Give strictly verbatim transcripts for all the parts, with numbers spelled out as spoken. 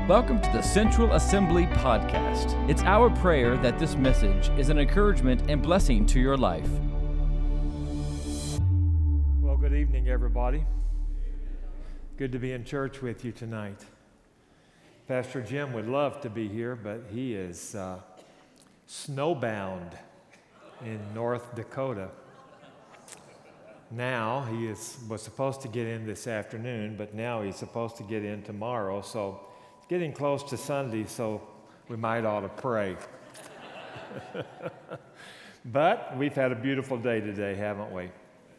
Welcome to the Central Assembly Podcast. It's our prayer that this message is an encouragement and blessing to your life. Well, good evening, everybody. Good to be in church with you tonight. Pastor Jim would love to be here, but he is uh, snowbound in North Dakota. Now, he is was supposed to get in this afternoon, but now he's supposed to get in tomorrow, so it's getting close to Sunday, so we might ought to pray. But we've had a beautiful day today, haven't we?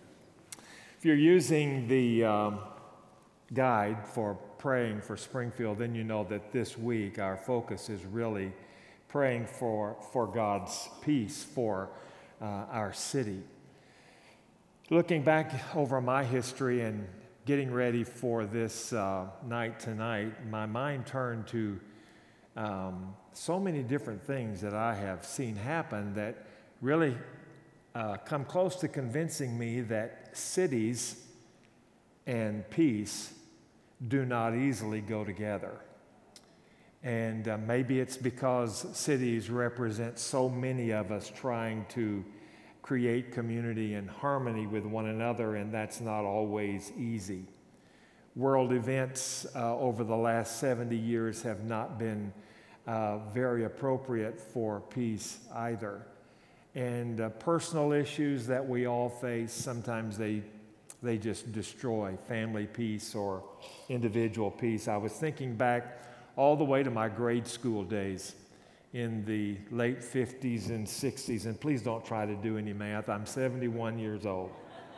If you're using the um, guide for praying for Springfield, then you know that this week our focus is really praying for, for God's peace for uh, our city. Looking back over my history and getting ready for this uh, night tonight, my mind turned to um, so many different things that I have seen happen that really uh, come close to convincing me that cities and peace do not easily go together. And uh, maybe it's because cities represent so many of us trying to create community and harmony with one another, and that's not always easy. World events uh, over the last seventy years have not been uh, very appropriate for peace either. And uh, personal issues that we all face, sometimes they they just destroy family peace or individual peace. I was thinking back all the way to my grade school days in the late fifties and sixties, and please don't try to do any math. I'm seventy-one years old.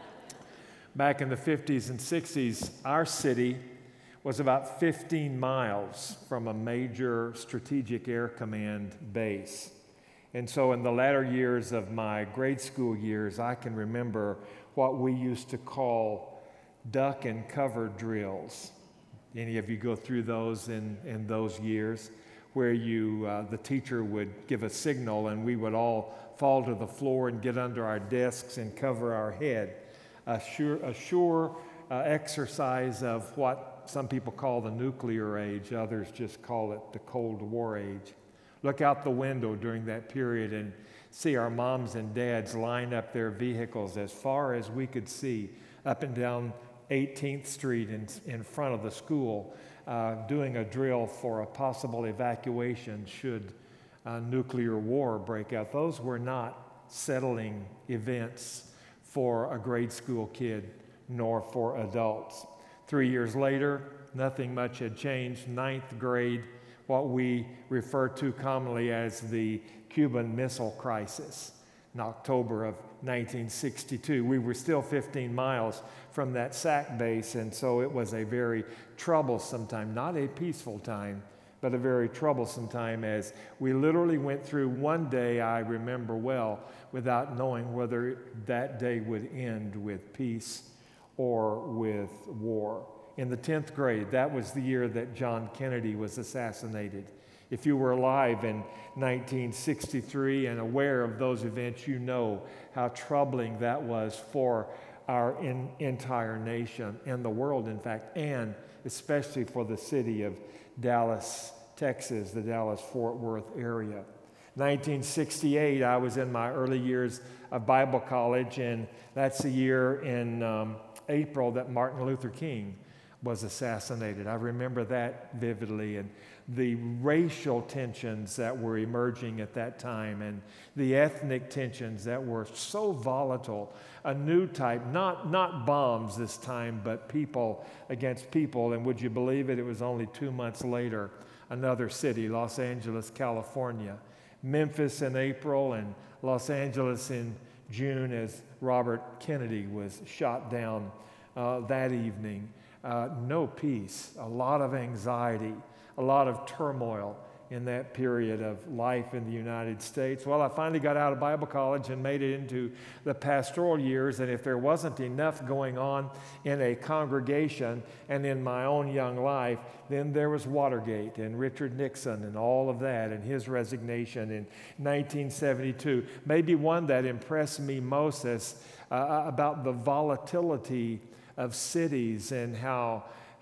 Back in the fifties and sixties, our city was about fifteen miles from a major strategic air command base. And so in the latter years of my grade school years, I can remember what we used to call duck and cover drills. Any of you go through those in, in those years? Where you, uh, the teacher would give a signal and we would all fall to the floor and get under our desks and cover our head. A sure, a sure uh, exercise of what some people call the nuclear age, others just call it the Cold War age. Look out the window during that period and see our moms and dads line up their vehicles as far as we could see up and down eighteenth Street in, in front of the school, Uh, doing a drill for a possible evacuation should uh, nuclear war break out. Those were not settling events for a grade school kid nor for adults. Three years later, nothing much had changed. Ninth grade, what we refer to commonly as the Cuban Missile Crisis. In October of nineteen sixty-two. We were still fifteen miles from that S A C base, and so it was a very troublesome time, not a peaceful time, but a very troublesome time as we literally went through one day, I remember well, without knowing whether that day would end with peace or with war. In the tenth grade, that was the year that John Kennedy was assassinated. If you were alive in nineteen sixty-three and aware of those events, you know how troubling that was for our in, entire nation and the world, in fact, and especially for the city of Dallas, Texas, the Dallas-Fort Worth area. nineteen sixty-eight, I was in my early years of Bible college, and that's the year in um, April that Martin Luther King was assassinated. I remember that vividly, and the racial tensions that were emerging at that time and the ethnic tensions that were so volatile, a new type, not, not bombs this time, but people against people. And would you believe it, it was only two months later, another city, Los Angeles, California. Memphis in April and Los Angeles in June as Robert Kennedy was shot down uh, that evening. Uh, no peace, a lot of anxiety, a lot of turmoil in that period of life in the United States. Well, I finally got out of Bible college and made it into the pastoral years, and if there wasn't enough going on in a congregation and in my own young life, then there was Watergate and Richard Nixon and all of that and his resignation in nineteen seventy-two. Maybe one that impressed me most is uh, about the volatility of cities and how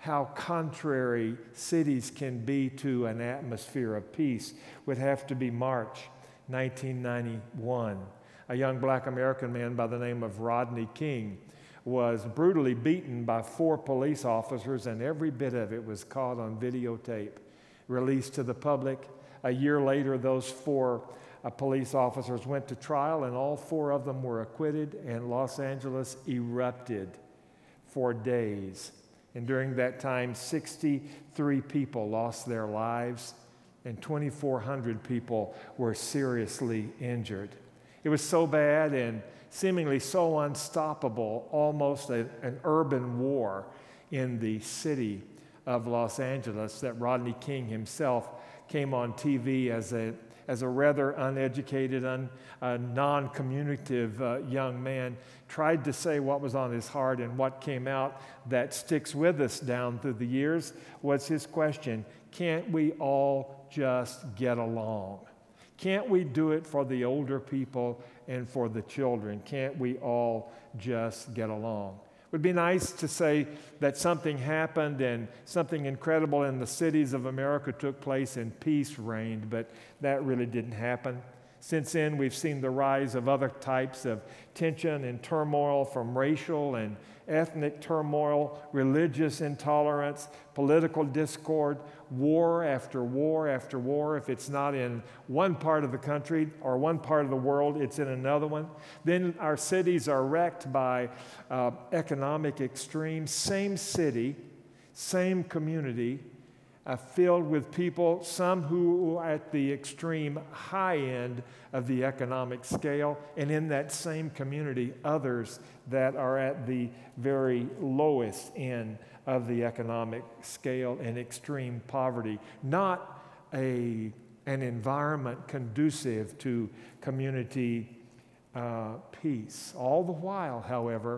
how contrary cities can be to an atmosphere of peace would have to be March nineteen ninety-one. A young black American man by the name of Rodney King was brutally beaten by four police officers, and every bit of it was caught on videotape, released to the public. A year later, those four uh, police officers went to trial, and all four of them were acquitted, and Los Angeles erupted for days. And during that time, sixty-three people lost their lives, and twenty-four hundred people were seriously injured. It was so bad and seemingly so unstoppable, almost a, an urban war in the city of Los Angeles, that Rodney King himself came on T V as a, as a rather uneducated, un, uh, non-communicative uh, young man, tried to say what was on his heart, and what came out that sticks with us down through the years was his question: can't we all just get along? Can't we do it for the older people and for the children? Can't we all just get along? It would be nice to say that something happened and something incredible in the cities of America took place and peace reigned, but that really didn't happen. Since then, we've seen the rise of other types of tension and turmoil, from racial and ethnic turmoil, religious intolerance, political discord, war after war after war. If it's not in one part of the country or one part of the world, it's in another one. Then our cities are wrecked by uh, economic extremes. Same city, same community, Uh, filled with people, some who are at the extreme high end of the economic scale, and in that same community, others that are at the very lowest end of the economic scale in extreme poverty. Not a, an environment conducive to community uh, peace. All the while, however,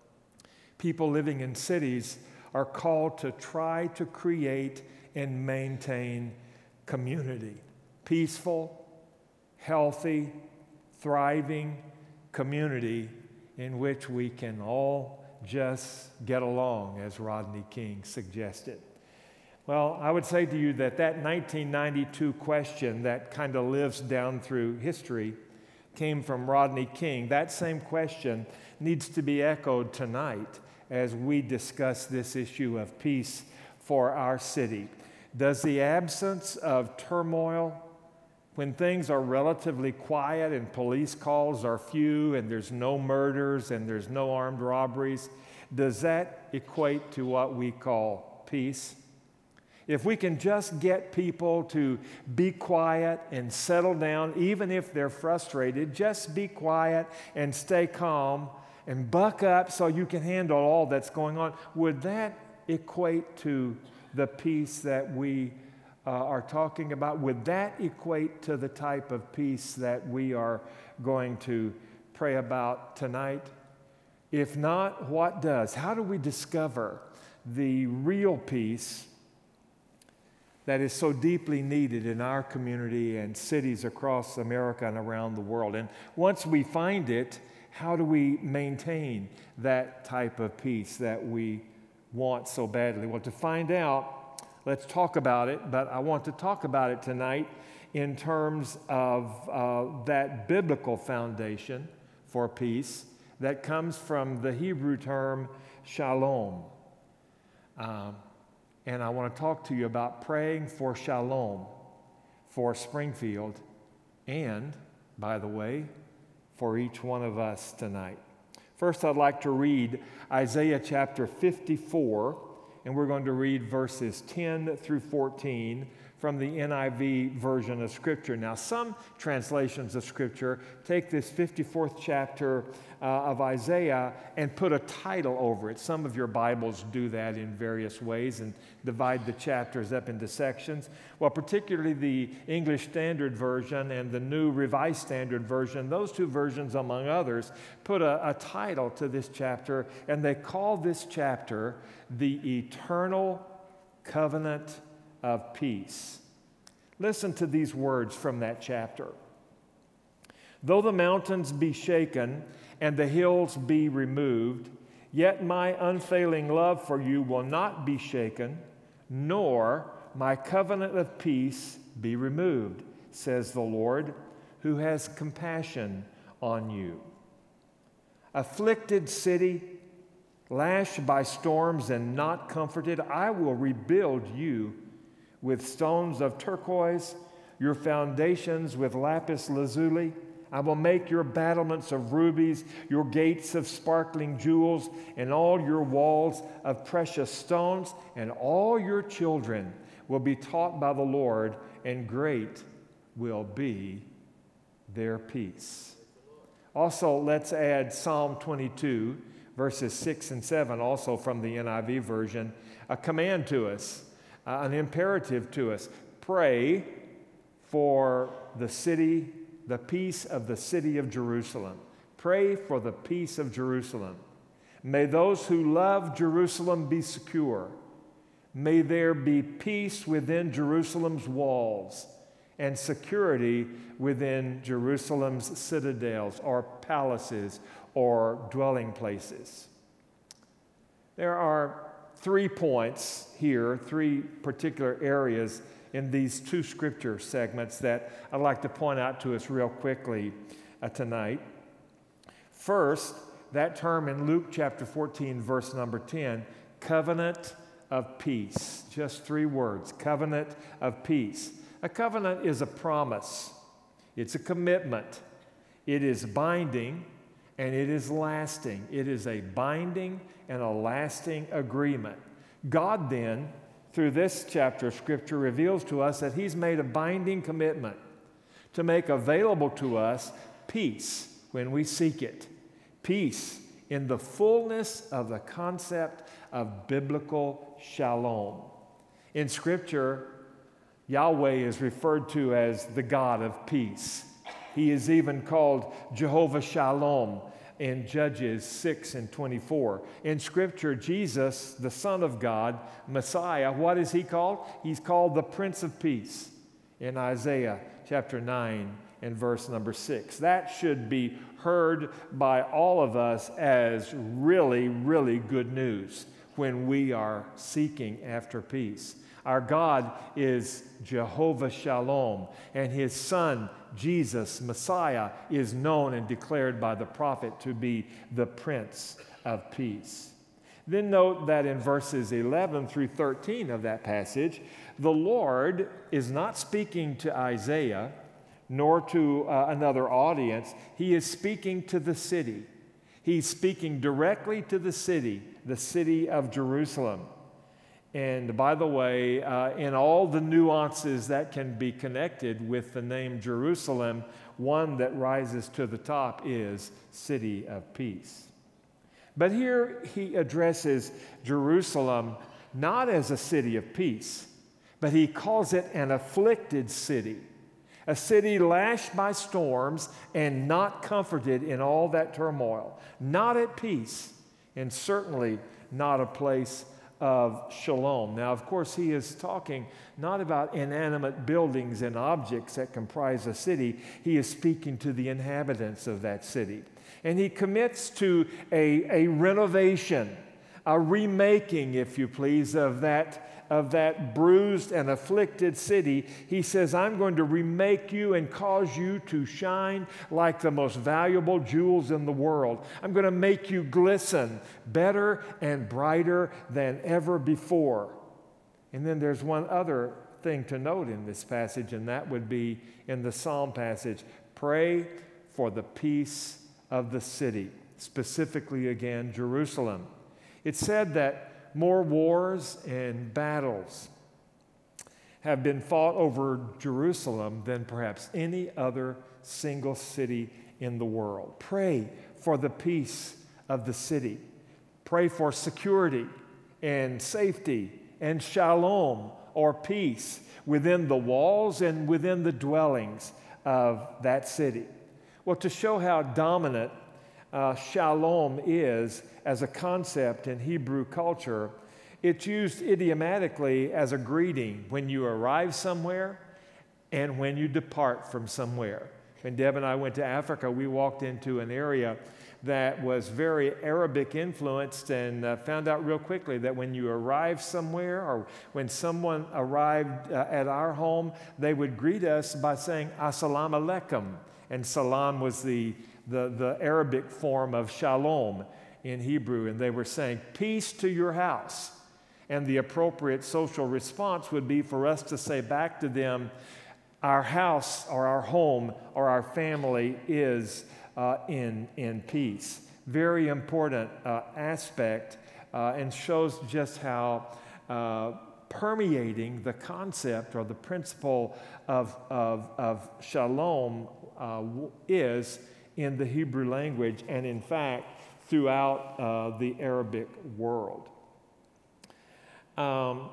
people living in cities are called to try to create and maintain community. Peaceful, healthy, thriving community in which we can all just get along, as Rodney King suggested. Well, I would say to you that that nineteen ninety-two question that kind of lives down through history came from Rodney King. That same question needs to be echoed tonight as we discuss this issue of peace for our city. Does the absence of turmoil, when things are relatively quiet and police calls are few and there's no murders and there's no armed robberies, does that equate to what we call peace? If we can just get people to be quiet and settle down, even if they're frustrated, just be quiet and stay calm and buck up so you can handle all that's going on, would that equate to the peace that we uh, are talking about? Would that equate to the type of peace that we are going to pray about tonight? If not, what does? How do we discover the real peace that is so deeply needed in our community and cities across America and around the world? And once we find it, how do we maintain that type of peace that we want so badly? Well, to find out, let's talk about it, but I want to talk about it tonight in terms of uh, that biblical foundation for peace that comes from the Hebrew term shalom. Um, and I want to talk to you about praying for shalom for Springfield and, by the way, for each one of us tonight. First, I'd like to read Isaiah chapter fifty-four, and we're going to read verses ten through fourteen from the N I V version of Scripture. Now, some translations of Scripture take this fifty-fourth chapter uh, of Isaiah and put a title over it. Some of your Bibles do that in various ways and divide the chapters up into sections. Well, particularly the English Standard Version and the New Revised Standard Version, those two versions, among others, put a, a title to this chapter, and they call this chapter the Eternal Covenant of Peace. Listen to these words from that chapter. Though the mountains be shaken and the hills be removed, Yet my unfailing love for you will not be shaken, nor my covenant of peace be removed, says the Lord, who has compassion on you. Afflicted city, lashed by storms and not comforted, I will rebuild you with stones of turquoise, your foundations with lapis lazuli. I will make your battlements of rubies, your gates of sparkling jewels, and all your walls of precious stones, and all your children will be taught by the Lord, and great will be their peace. Also, let's add Psalm twenty-two, verses six and seven, also from the N I V version, a command to us, uh, an imperative to us. Pray for the city, the peace of the city of Jerusalem. Pray for the peace of Jerusalem. May those who love Jerusalem be secure. May there be peace within Jerusalem's walls and security within Jerusalem's citadels or palaces or dwelling places. There are three points here, three particular areas in these two scripture segments that I'd like to point out to us real quickly uh, tonight. First, that term in Luke chapter fourteen, verse number ten, covenant of peace. Just three words, covenant of peace. A covenant is a promise. It's a commitment. It is binding and it is lasting. It is a binding and a lasting agreement. God then, through this chapter of Scripture, reveals to us that He's made a binding commitment to make available to us peace when we seek it. Peace in the fullness of the concept of biblical shalom. In Scripture, Yahweh is referred to as the God of peace. He is even called Jehovah Shalom in Judges six and twenty-four. In Scripture, Jesus, the Son of God, Messiah, what is He called? He's called the Prince of Peace in Isaiah chapter nine and verse number six. That should be heard by all of us as really, really good news when we are seeking after peace. Our God is Jehovah Shalom, and His Son, Jesus, Messiah, is known and declared by the prophet to be the Prince of Peace. Then note that in verses eleven through thirteen of that passage, the Lord is not speaking to Isaiah nor to uh, another audience. He is speaking to the city. He's speaking directly to the city, the city of Jerusalem. And by the way, uh, in all the nuances that can be connected with the name Jerusalem, one that rises to the top is City of Peace. But here he addresses Jerusalem not as a city of peace, but he calls it an afflicted city, a city lashed by storms and not comforted in all that turmoil, not at peace, and certainly not a place of shalom. Now, of course, he is talking not about inanimate buildings and objects that comprise a city. He is speaking to the inhabitants of that city. And he commits to a, a renovation, a remaking, if you please, of that of that bruised and afflicted city. He says, I'm going to remake you and cause you to shine like the most valuable jewels in the world. I'm going to make you glisten better and brighter than ever before. And then there's one other thing to note in this passage, and that would be in the Psalm passage. Pray for the peace of the city, specifically again, Jerusalem. It said that more wars and battles have been fought over Jerusalem than perhaps any other single city in the world. Pray for the peace of the city. Pray for security and safety and shalom or peace within the walls and within the dwellings of that city. Well, to show how dominant Uh, shalom is as a concept in Hebrew culture, it's used idiomatically as a greeting when you arrive somewhere and when you depart from somewhere. When Deb and I went to Africa, we walked into an area that was very Arabic influenced, and uh, found out real quickly that when you arrived somewhere or when someone arrived uh, at our home, they would greet us by saying, Assalamu alaikum. And salam was the, the, the Arabic form of shalom in Hebrew, and they were saying, peace to your house. And the appropriate social response would be for us to say back to them, our house or our home or our family is uh, in, in peace. Very important uh, aspect uh, and shows just how uh, permeating the concept or the principle of, of, of shalom uh, is in the Hebrew language and, in fact, throughout uh, the Arabic world. Um,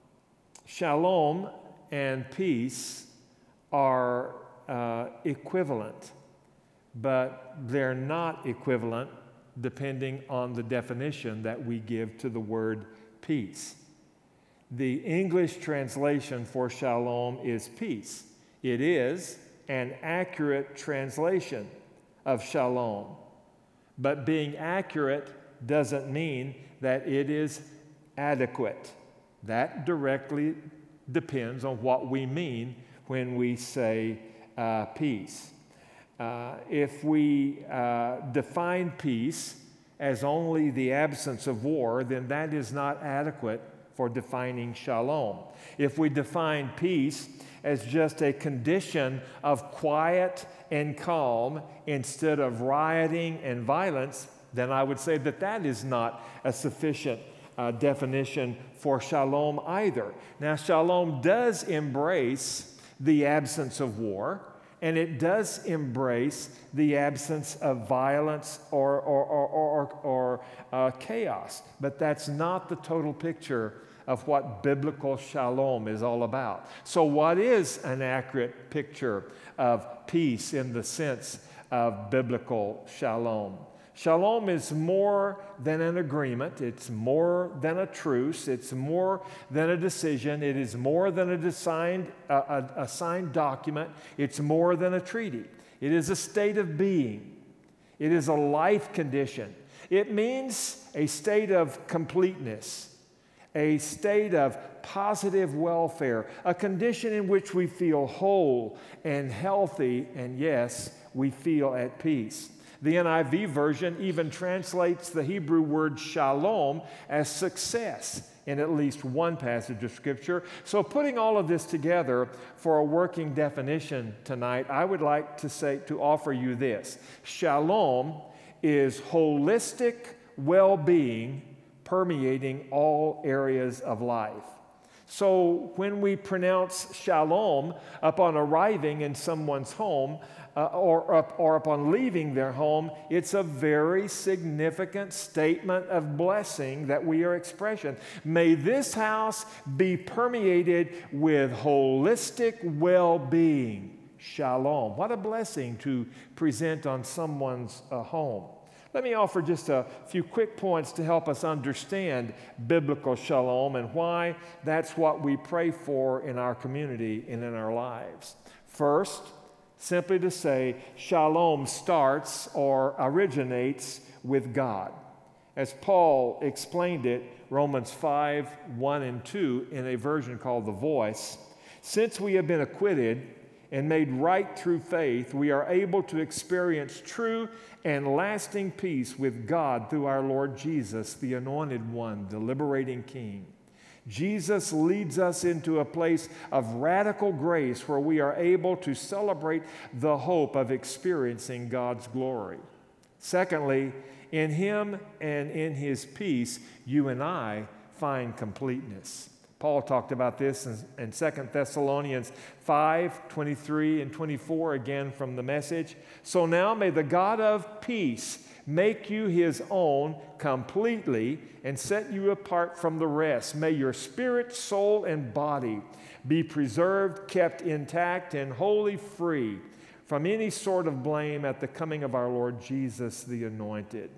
shalom and peace are uh, equivalent, but they're not equivalent depending on the definition that we give to the word peace. The English translation for shalom is peace. It is an accurate translation of shalom, but being accurate doesn't mean that it is adequate. That directly depends on what we mean when we say uh, peace. Uh, if we uh, define peace as only the absence of war, then that is not adequate for defining shalom. If we define peace as just a condition of quiet and calm instead of rioting and violence, then I would say that that is not a sufficient uh, definition for shalom either. Now, shalom does embrace the absence of war, and it does embrace the absence of violence or, or, or, or, or uh, chaos, but that's not the total picture of what biblical shalom is all about. So what is an accurate picture of peace in the sense of biblical shalom? Shalom is more than an agreement. It's more than a truce. It's more than a decision. It is more than a, designed, uh, a, a signed document. It's more than a treaty. It is a state of being. It is a life condition. It means a state of completeness, a state of positive welfare, a condition in which we feel whole and healthy, and yes, we feel at peace. The N I V version even translates the Hebrew word shalom as success in at least one passage of Scripture. So putting all of this together for a working definition tonight, I would like to say, to offer you this. Shalom is holistic well-being permeating all areas of life. So when we pronounce shalom upon arriving in someone's home uh, or, up, or upon leaving their home, it's a very significant statement of blessing that we are expressing. May this house be permeated with holistic well-being. Shalom. What a blessing to present on someone's uh, home. Let me offer just a few quick points to help us understand biblical shalom and why that's what we pray for in our community and in our lives. First, simply to say, shalom starts or originates with God. As Paul explained it, Romans five, one and two, in a version called The Voice, since we have been acquitted and made right through faith, we are able to experience true and lasting peace with God through our Lord Jesus, the Anointed One, the liberating King. Jesus leads us into a place of radical grace where we are able to celebrate the hope of experiencing God's glory. Secondly, in Him and in His peace, you and I find completeness. Paul talked about this in, in Second Thessalonians five, twenty-three and twenty-four, again from the Message. So now may the God of peace make you His own completely and set you apart from the rest. May your spirit, soul, and body be preserved, kept intact, and wholly free from any sort of blame at the coming of our Lord Jesus, the Anointed.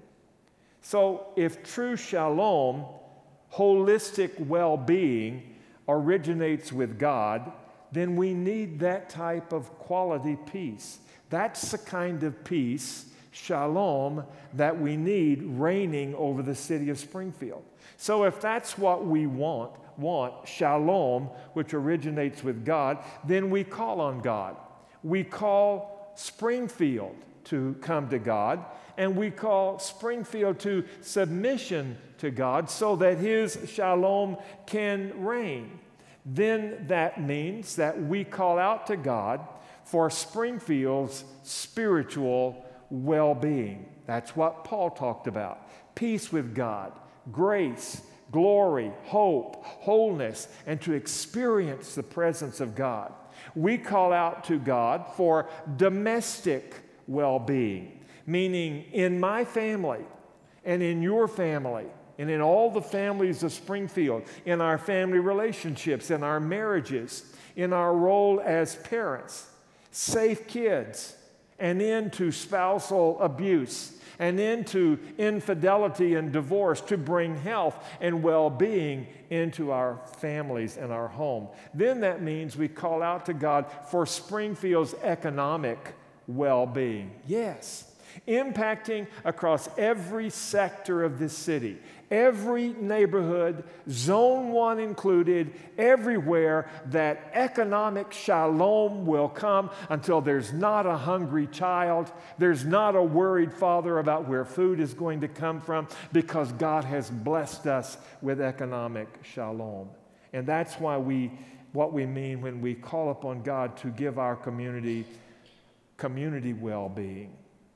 So if true shalom, holistic well-being, originates with God, then we need that type of quality peace. That's the kind of peace shalom that we need reigning over the city of Springfield. So if that's what we want, want shalom, which originates with God, then we call on God. We call Springfield to come to God, and we call Springfield to submission to God so that His shalom can reign. Then that means that we call out to God for Springfield's spiritual well-being. That's what Paul talked about. Peace with God, grace, glory, hope, wholeness, and to experience the presence of God. We call out to God for domestic well-being, meaning in my family and in your family and in all the families of Springfield, in our family relationships, in our marriages, in our role as parents, safe kids, and into spousal abuse, and into infidelity and divorce, to bring health and well-being into our families and our home. Then that means we call out to God for Springfield's economic well-being. Yes, impacting across every sector of this city, every neighborhood, zone one included, everywhere, that economic shalom will come until there's not a hungry child, there's not a worried father about where food is going to come from, because God has blessed us with economic shalom. And that's why we, what we mean when we call upon God to give our community community well-being,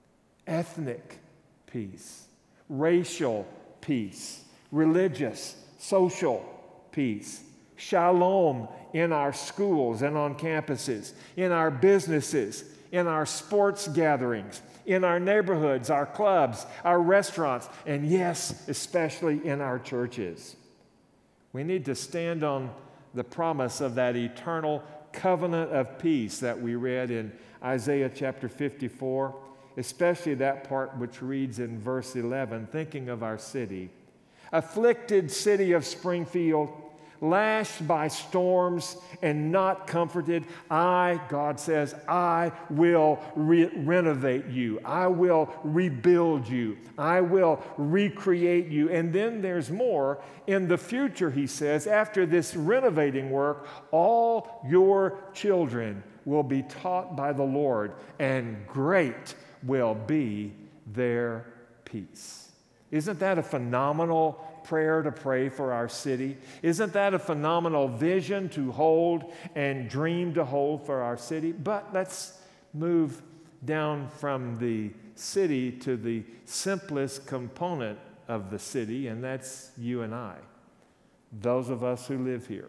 ethnic peace, racial peace, religious, social peace, shalom in our schools and on campuses, in our businesses, in our sports gatherings, in our neighborhoods, our clubs, our restaurants, and yes, especially in our churches. We need to stand on the promise of that eternal covenant of peace that we read in Isaiah chapter fifty-four, especially that part which reads in verse eleven, thinking of our city. Afflicted city of Springfield, lashed by storms and not comforted, I, God says, I will re- renovate you. I will rebuild you. I will recreate you. And then there's more. In the future, he says, after this renovating work, all your children will be taught by the Lord, and great will be their peace. Isn't that a phenomenal prayer to pray for our city? Isn't that a phenomenal vision to hold and dream to hold for our city? But let's move down from the city to the simplest component of the city, and that's you and I, those of us who live here.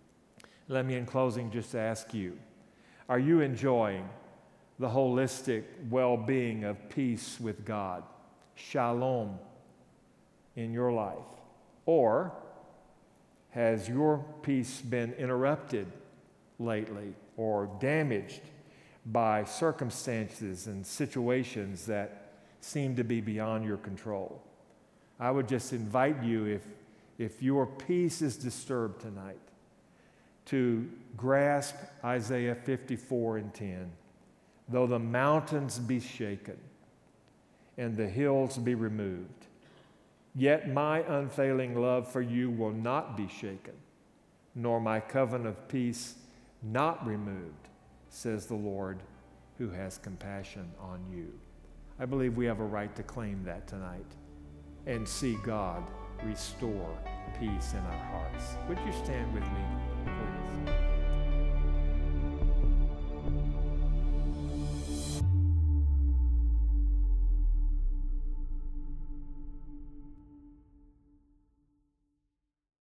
Let me, in closing, just ask you, are you enjoying the holistic well-being of peace with God, shalom, in your life? Or has your peace been interrupted lately or damaged by circumstances and situations that seem to be beyond your control? I would just invite you, if, if your peace is disturbed tonight, to grasp Isaiah fifty-four and ten. Though the mountains be shaken and the hills be removed, yet my unfailing love for you will not be shaken, nor my covenant of peace not removed, says the Lord who has compassion on you. I believe we have a right to claim that tonight and see God restore peace in our hearts. Would you stand with me, please?